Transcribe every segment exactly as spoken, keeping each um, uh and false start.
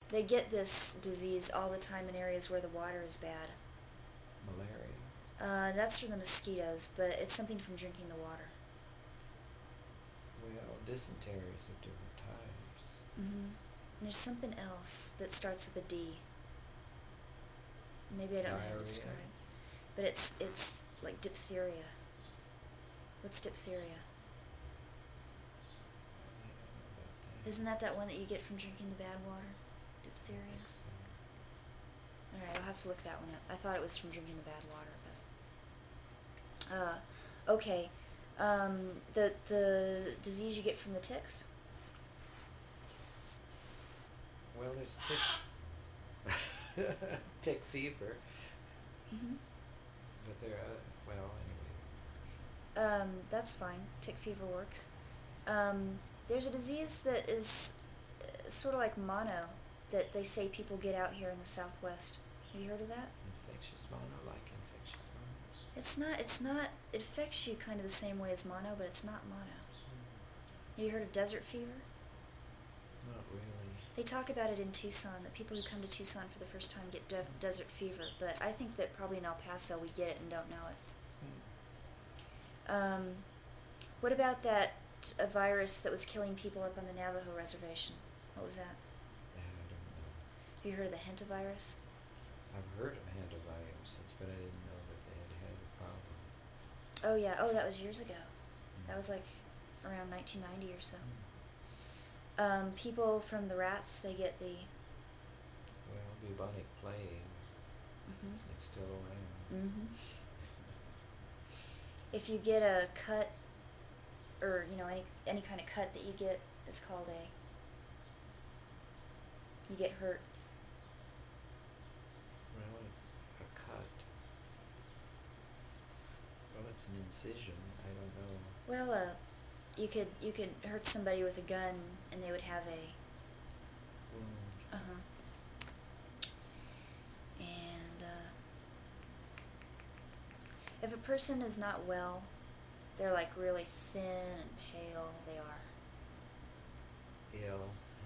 they get this disease all the time in areas where the water is bad. Malaria. Uh, that's from the mosquitoes, but it's something from drinking the water. Well, dysentery is of different types. Mm-hmm. And there's something else that starts with a D. Maybe I don't know how to Diarrhea. describe. But it's it's like diphtheria. What's diphtheria? I don't know about that. Isn't that that one that you get from drinking the bad water? I Diphtheria? think so. Alright, I'll have to look that one up. I thought it was from drinking the bad water, but... Uh, okay. Um, the, the disease you get from the ticks? Well, there's tick, tick fever, Mm-hmm. but there are, well, anyway. Um, that's fine. Tick fever works. Um, there's a disease that is uh, sort of like mono that they say people get out here in the Southwest. Have you heard of that? Infectious mono, like infectious mono. It's not, it's not, it affects you kind of the same way as mono, but it's not mono. Have you heard of desert fever? Not really. They talk about it in Tucson, that people who come to Tucson for the first time get de- desert fever, but I think that probably in El Paso we get it and don't know it. Um, what about that a virus that was killing people up on the Navajo reservation? What was that? I don't know. Have you heard of the hantavirus? I've heard of hantaviruses, but I didn't know that they had had a problem. Oh yeah, oh that was years ago. Mm. That was like around nineteen ninety or so. Mm. Um, people from the rats, they get the... Well, bubonic plague, Mm-hmm. it's still around. Mm-hmm. If you get a cut, or, you know, any, any kind of cut that you get is called a... You get hurt. Well, it's a cut. Well, it's an incision. I don't know. Well, uh, you could you could hurt somebody with a gun and they would have a... Wound. Uh-huh. And, uh... if a person is not well, they're like really thin and pale, they are. Ill.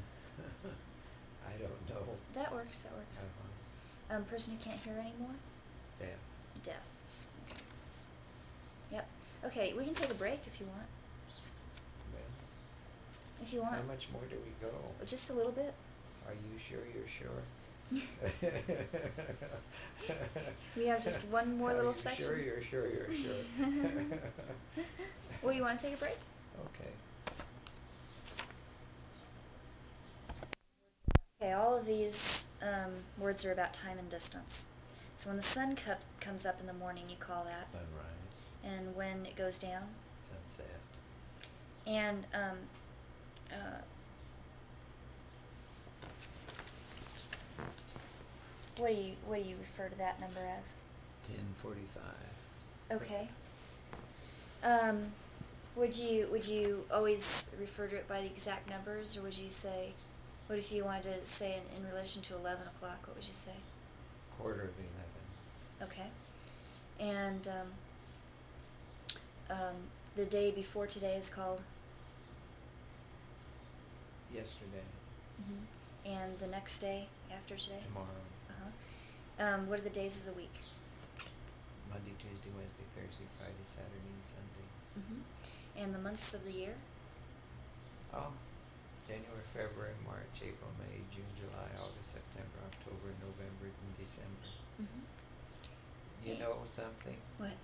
I don't know. That works, that works. Uh-huh. Um, person who can't hear anymore? Deaf. Deaf. Okay. Yep. Okay, we can take a break if you want. Well, If you want. how much more do we go? Just a little bit. Are you sure you're sure? We have just one more Are little you section. Sure, you're sure, you're sure. Well, you want to take a break? Okay. Okay, all of these um, words are about time and distance. So when the sun co- comes up in the morning, you call that. Sunrise. And when it goes down. Sunset. And um, uh, what do you what do you refer to that number as? Ten forty-five. Okay. Um, would you would you always refer to it by the exact numbers, or would you say, what if you wanted to say in, in relation to eleven o'clock? What would you say? Quarter of eleven. Okay. And um, um, the day before today is called? Yesterday. Mm-hmm. And the next day after today? Tomorrow. Uh-huh. Um, what are the days of the week? Monday, Tuesday, Wednesday, Thursday, Friday, Saturday, and Sunday. Mm-hmm. And the months of the year? Oh, January, February, March, April, May, June, July, August, September, October, November, and December. Mm-hmm. You know something? What?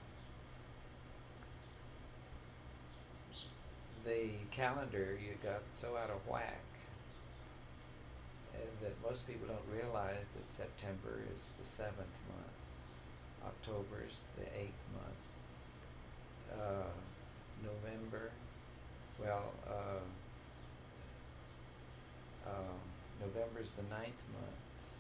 The calendar you got so out of whack uh, that most people don't realize that September is the seventh month, October is the eighth month, uh, November, well, uh, uh, November is the ninth month,